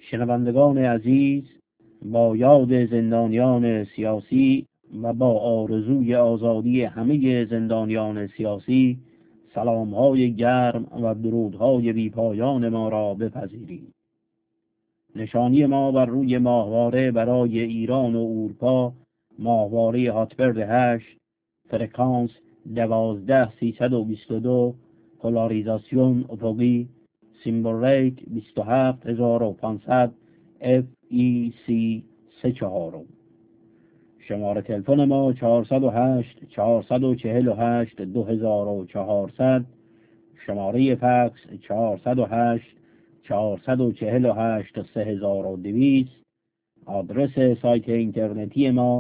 شنوندگان عزیز، با یاد زندانیان سیاسی و با آرزوی آزادی همه زندانیان سیاسی، سلام‌های گرم و درودهای بی‌پایان ما را بپذیرید. نشانی ما بر روی ماهواره برای ایران و اروپا، ماهواره هاتبرد 8، فرکانس 12322، پولاریزاسیون افقی، سیمبل ریت 27500، FEC 34. شماره تلفن ما 408 448 2400، شماره فکس 408 448 3200. آدرس سایت اینترنتی ما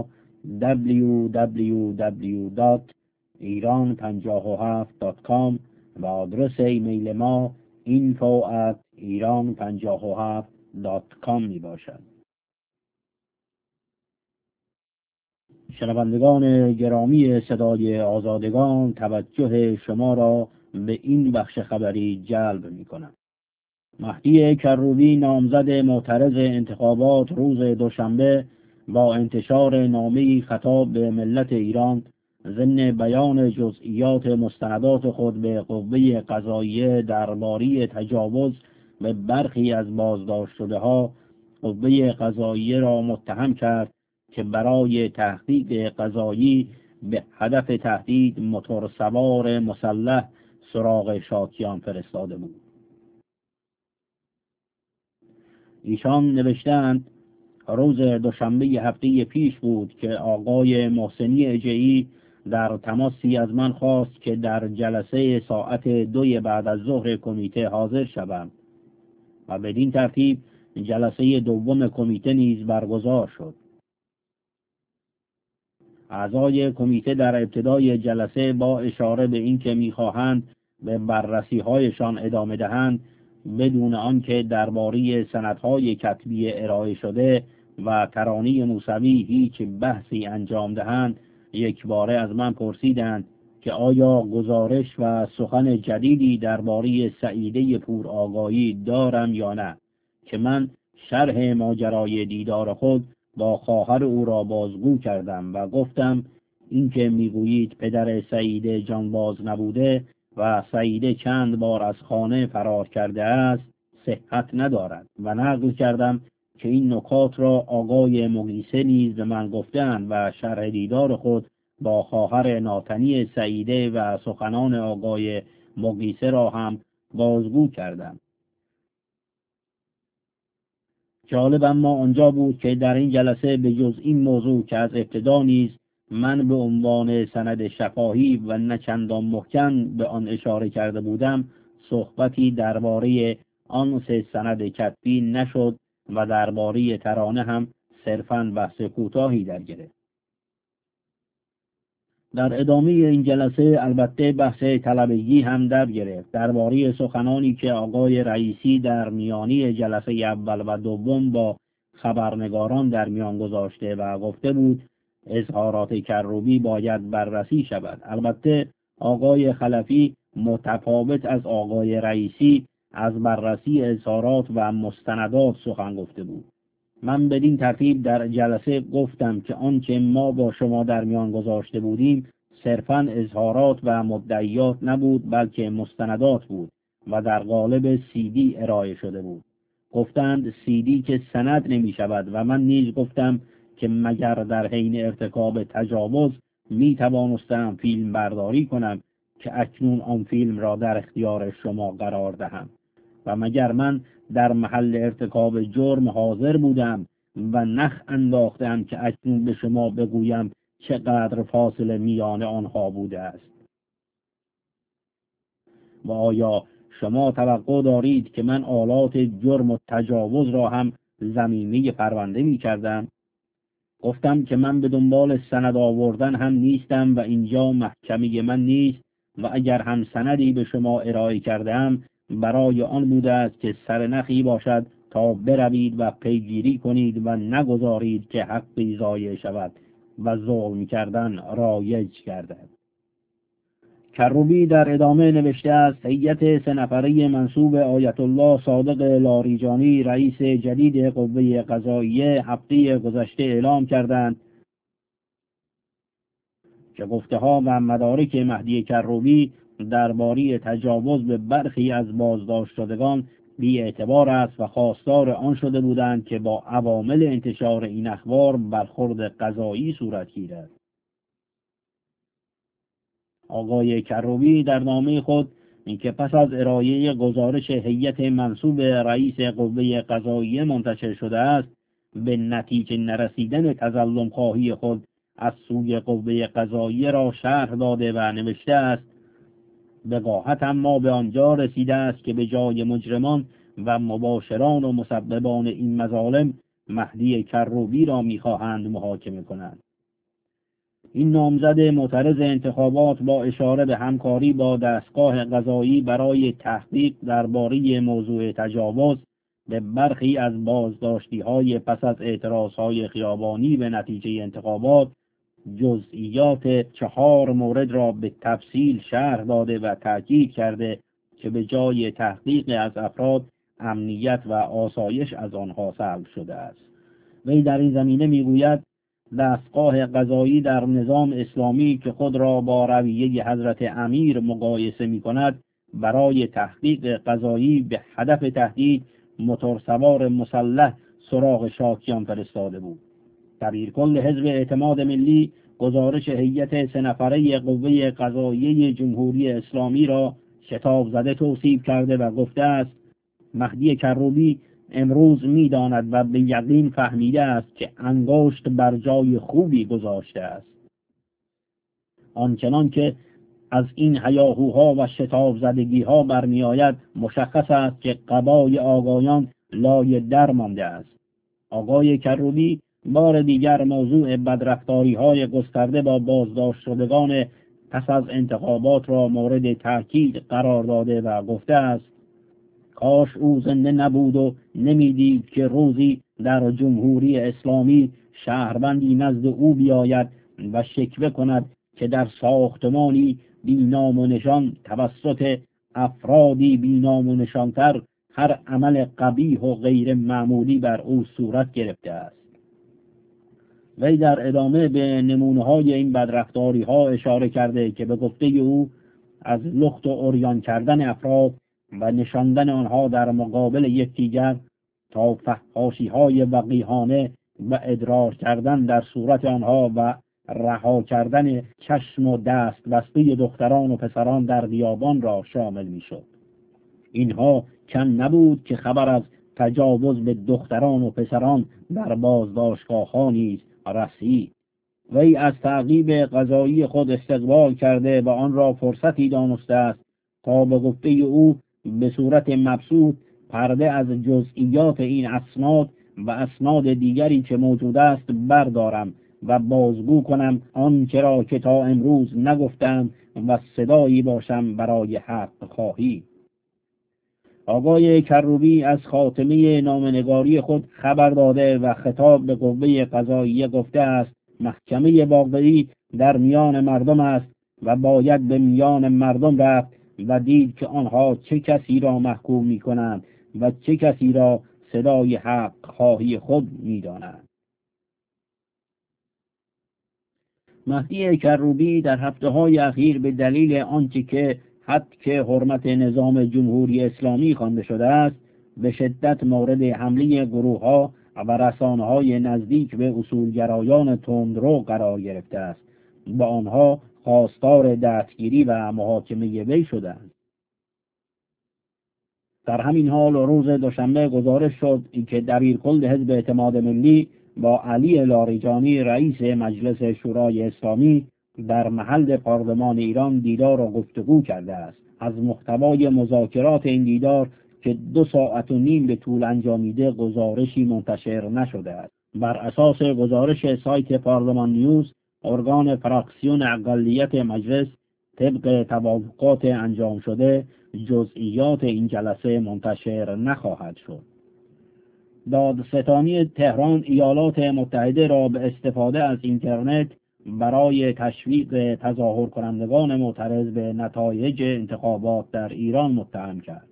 www.iran57.com و آدرس ایمیل ما info@iran57.com می باشد. شنوندگان گرامی صدای آزادگان، توجه شما را به این بخش خبری جلب می کنم. مهدی کروبی، نامزد معترض انتخابات، روز دوشنبه با انتشار نامه‌ای خطاب به ملت ایران ضمن بیان جزئیات مستندات خود به قوه قضاییه درباره تجاوز به برخی از بازداشت شده‌ها، قوه قضاییه را متهم کرد که برای تحقیق قضایی به هدف تهدید موتورسوار مسلح سراغ شاکیان فرستاده بود. ایشان نوشتند روز دوشنبه هفته پیش بود که آقای محسنی اجئی در تماسی از من خواست که در جلسه ساعت 2 بعد از ظهر کمیته حاضر شوم و بدین ترتیب جلسه دوم کمیته نیز برگزار شد. اعضای کمیته در ابتدای جلسه با اشاره به اینکه می‌خواهند به بررسی‌هایشان ادامه دهند، بدون آنکه درباره سندهای کتبی ارائه شده و ترانه موسوی هیچ بحثی انجام دهند، یکباره از من پرسیدند که آیا گزارش و سخن جدیدی درباره سعیده پورآگاهی دارم یا نه، که من شرح ماجرای دیدار خود با خواهر او را بازگو کردم و گفتم اینکه میگویید پدر سعیده جانباز نبوده و سعیده چند بار از خانه فرار کرده است صحت ندارد و نقل کردم که این نکات را آقای مقیسه نیز به من گفتند و شرح دیدار خود با خواهر ناتنی سعیده و سخنان آقای مقیسه را هم بازگو کردم. جالب اما آنجا بود که در این جلسه به جز این موضوع که از ابتدا نیز من به عنوان سند شفاهی و نه چندان محکم به آن اشاره کرده بودم، صحبتی درباره آن سه سند کتبی نشد و درباره ترانه هم صرفاً بحث کوتاهی در گرفت. در ادامه این جلسه البته بحث طلبگی هم در گرفت درباره سخنانی که آقای رئیسی در میانی جلسه اول و دوم با خبرنگاران در میان گذاشته و گفته بود اظهارات کروبی باید بررسی شود. البته آقای خلفی متفاوت از آقای رئیسی از بررسی اظهارات و مستندات سخن گفته بود. من بدین ترتیب در جلسه گفتم که آنچه ما با شما در میان گذاشته بودیم صرفاً اظهارات و مدعیات نبود، بلکه مستندات بود و در قالب CD ارائه شده بود. گفتند CD که سند نمی شود و من نیز گفتم که مگر در حین ارتکاب تجاوز می توانستم فیلم برداری کنم که اکنون آن فیلم را در اختیار شما قرار دهم و مگر من در محل ارتکاب جرم حاضر بودم و نخ انداختم که اکنون به شما بگویم چقدر فاصله میان آنها بوده است. و آیا شما توقع دارید که من آلات جرم و تجاوز را هم ضمیمه پرونده می کردم؟ گفتم که من به دنبال سند آوردن هم نیستم و اینجا محکمه من نیست و اگر هم سندی به شما ارائه کردم برای آن بوده است که سرنخی باشد تا بروید و پیگیری کنید و نگذارید که حقی ضایع شود و ظلم کردن رایج گردد. کروبی در ادامه نوشته است: هیئت 3 نفره منصوب آیت الله صادق لاریجانی رئیس جدید قوه قضاییه هفته گذشته اعلام کردند که گفته‌ها و مدارک مهدی کروبی درباره تجاوز به برخی از بازداشت شدگان بی اعتبار است و خواستار آن شده بودند که با عوامل انتشار این اخبار برخورد قضایی صورت گیرد. آقای کروبی در نامه خود اینکه پس از ارائه گزارش هیئت منصوب رئیس قوه قضاییه منتشر شده است، به نتیجه نرسیدن تظلم خواهی خود از سوی قوه قضاییه را شرح داده و نوشته است: وقاحت اما به آنجا رسیده است که به جای مجرمان و مباشران و مسببان این مظالم مهدی کروبی را می‌خواهند محاکمه کنند. این نامزد معترض انتخابات با اشاره به همکاری با دستگاه قضایی برای تحقیق درباره موضوع تجاوز به برخی از بازداشتی‌های پس از اعتراضهای خیابانی به نتیجه انتخابات جزئیات 4 مورد را به تفصیل شرح داده و تاکید کرده که به جای تحقیق از افراد امنیت و آسایش از آنها سلب شده است. وی در این زمینه میگوید: دستگاه قضایی در نظام اسلامی که خود را با رویه حضرت امیر مقایسه می‌کند، برای تحقیق قضایی به هدف تهدید موتورسوار مسلح سراغ شاکیان فرستاده بود. دبیرکل حزب اعتماد ملی گزارش هیئت 3 نفره قوه قضاییه جمهوری اسلامی را شتاب زده توصیف کرده و گفته است: مهدی کروبی امروز می‌داند و به یقین فهمیده است که انگشت بر جای خوبی گذاشته است. آنچنان که از این هیاهوها و شتاب زدگی‌ها برمی‌آید مشخص است که قبای آگاهان لای در مانده است. آقای کروبی بار دیگر موضوع بدرفتاری‌های گسترده با بازداشت شدگان پس از انتخابات را مورد تاکید قرار داده و گفته است: کاش او زنده نبود و نمیدید که روزی در جمهوری اسلامی شهروندی نزد او بیاید و شکوه کند که در ساختمانی بی‌نام و نشان توسط افرادی بی‌نام و نشانتر هر عمل قبیح و غیر معمولی بر او صورت گرفته است. وی در ادامه به نمونه‌های این بدرفتاری‌ها اشاره کرده که به گفته او از لخت و عریان کردن افراد و نشاندن آنها در مقابل یکدیگر تا فحاشی‌های وقیحانه و ادرار کردن در صورت آنها و رها کردن چشم و دست بسته دختران و پسران در بیابان را شامل می‌شد. اینها کم نبود که خبر از تجاوز به دختران و پسران در بازداشتگاه‌ها نیز رسید. وی از تعقیب قضایی خود استقبال کرده و آن را فرصتی دانسته است تا به گفته او به صورت مبسوط پرده از جزئیات این اسناد و اسناد دیگری که موجود است بردارم و بازگو کنم آنچه را که تا امروز نگفتم و صدایی باشم برای حق خواهی. آقای کروبی از خاتمه نامه‌نگاری خود خبر داده و خطاب به قوه قضاییه گفته است: محکمه واقعی در میان مردم است و باید به میان مردم رفت و دید که آنها چه کسی را محکوم می‌کنند و چه کسی را صدای حق خواهی خود می‌دانند. مهدی کروبی در هفته‌های اخیر به دلیل آنچه که حق حرمت نظام جمهوری اسلامی خوانده شده است، به شدت مورد حمله گروه‌ها و رسانه‌های نزدیک به اصولگرایان تندرو قرار گرفته است. با آنها خواستار دستگیری و محاکمه وی شدند. در همین حال روز دوشنبه گزارش شد که دبیرکل حزب اعتماد ملی با علی لاریجانی رئیس مجلس شورای اسلامی در محل پارلمان ایران دیدار و گفتگو کرده است. از محتوای مذاکرات این دیدار که 2 ساعت و نیم به طول انجامیده گزارشی منتشر نشده است. بر اساس گزارش سایت پارلمان نیوز، ارگان فراکسیون اقلیت مجلس طبق توافقات انجام شده جزئیات این جلسه منتشر نخواهد شد. دادستانی تهران ایالات متحده را به استفاده از اینترنت برای تشویق تظاهر کنندگان معترض به نتایج انتخابات در ایران متهم کرد.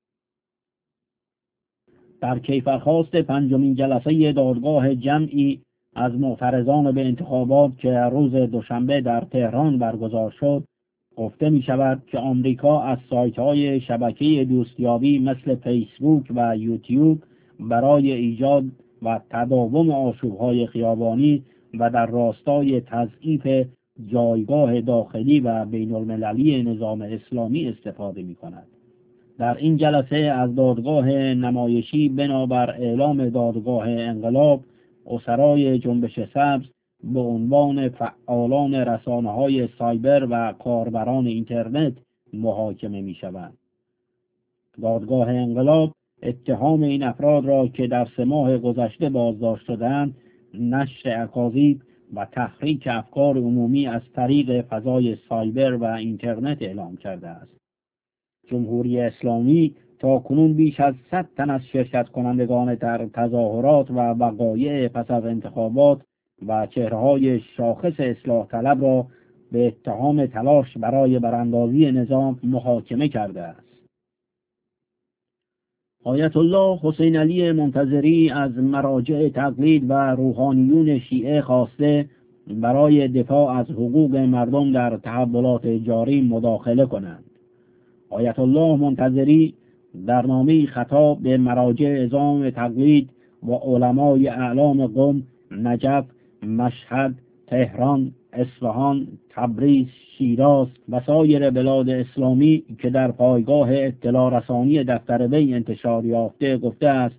در کیفرخواست پنجمین جلسه دادگاه جمعی از معترضان به انتخابات که روز دوشنبه در تهران برگزار شد، گفته می شود که آمریکا از سایت‌های شبکه دوستیابی مثل فیسبوک و یوتیوب برای ایجاد و تداوم آشوب‌های خیابانی و در راستای تضعیف جایگاه داخلی و بین‌المللی نظام اسلامی استفاده می‌کند. در این جلسه از دادگاه نمایشی بنابر اعلام دادگاه انقلاب، اسرای جنبش سبز به عنوان فعالان رسانه‌های سایبر و کاربران اینترنت محاکمه می‌شوند. دادگاه انقلاب اتهام این افراد را که در 3 ماه گذشته بازداشت شدند، نشر اکاذیب و تحریک افکار عمومی از طریق فضای سایبر و اینترنت اعلام کرده است. جمهوری اسلامی تا کنون بیش از 100 تن از شرکت کنندگان در تظاهرات و وقایع پس از انتخابات و چهره‌های شاخص اصلاح طلب را به اتهام تلاش برای براندازی نظام محاکمه کرده است. آیت الله حسین علی منتظری از مراجع تقلید و روحانیون شیعه خواسته برای دفاع از حقوق مردم در تحولات جاری مداخله کنند. آیت الله منتظری در نامه‌ای خطاب به مراجع عظام تقلید و علمای اعلام قم، نجف، مشهد، تهران، اصفهان، تبریز، شیراز و سایر بلاد اسلامی که در پایگاه اطلاع رسانی دفتر وی انتشار یافته گفته است: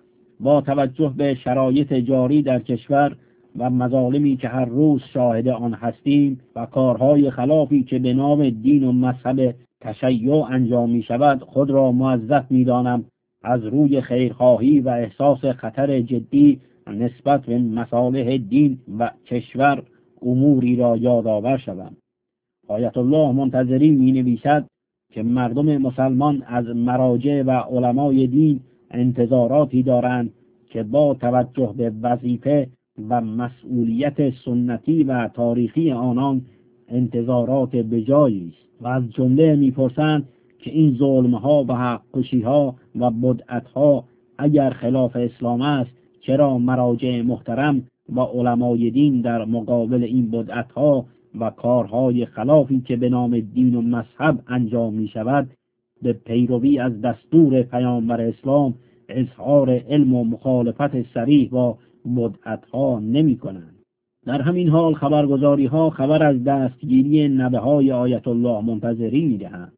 با توجه به شرایط جاری در کشور و مظالمی که هر روز شاهد آن هستیم و کارهای خلافی که به نام دین و مذهب تشیع انجام می شود، خود را موظف می دانم از روی خیرخواهی و احساس خطر جدی نسبت به مصالح دین و کشور اموری را یادآور شوم. آیت الله منتظری می نویسد که مردم مسلمان از مراجع و علمای دین انتظاراتی دارند که با توجه به وظیفه و مسئولیت سنتی و تاریخی آنان انتظارات بجایی است و از جمله می‌پرسند که این ظلم‌ها و حق‌کشی‌ها و بدعت‌ها اگر خلاف اسلام است، چرا مراجع محترم و علمای دین در مقابل این بدعت‌ها و کارهای خلافی که به نام دین و مذهب انجام می‌شود به پیروی از دستور پیامبر اسلام اظهار علم و مخالفت صریح با بدعت‌ها نمی‌کنند؟ در همین حال خبرگزاری‌ها خبر از دستگیری نوه‌های آیت الله منتظری می‌دهند.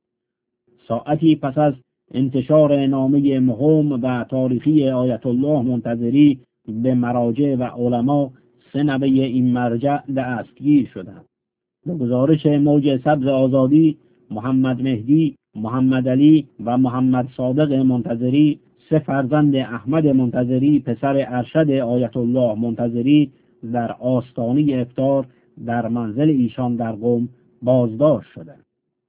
ساعتی پس از انتشار نامه مهم و تاریخی آیت الله منتظری به مراجع و علما، 3 نوه این مرجع دستگیر شدند. به گزارش موج سبز آزادی، محمد مهدی، محمد علی و محمد صادق منتظری، 3 فرزند احمد منتظری پسر ارشد آیت الله منتظری، در آستانه افطار در منزل ایشان در قم بازداشت شدند.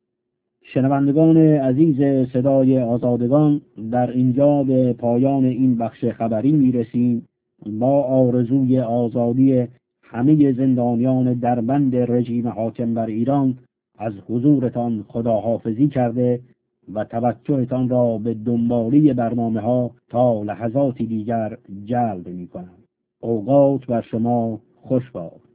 شنوندگان عزیز صدای آزادگان، در اینجا به پایان این بخش خبری میرسیم. با آرزوی آزادی همه زندانیان در بند رژیم حاکم بر ایران از حضورتان خداحافظی کرده و توجهتان را به دنبالی برنامه‌ها تا لحظاتی دیگر جلب می‌کنم. اوقات بر شما خوش باد.